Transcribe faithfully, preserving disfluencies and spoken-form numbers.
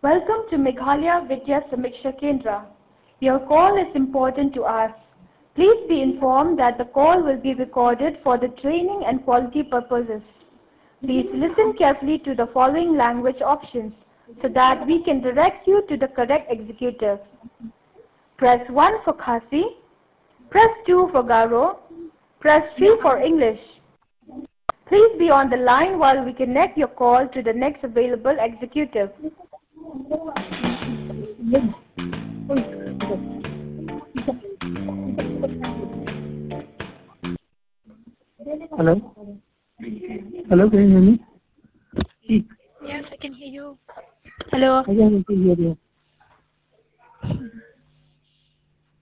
Welcome to Meghalaya Vidya Samiksha Kendra. Your call is important to us. Please be informed that the call will be recorded for the training and quality purposes. Please listen carefully to the following language options so that we can direct you to the correct executive. Press one for Khasi, press two for Garo, press three for English. Please be on the line while we connect your call to the next available executive. Hello? Hello, can you hear me? Yes, I can hear you. Hello. I can hear you.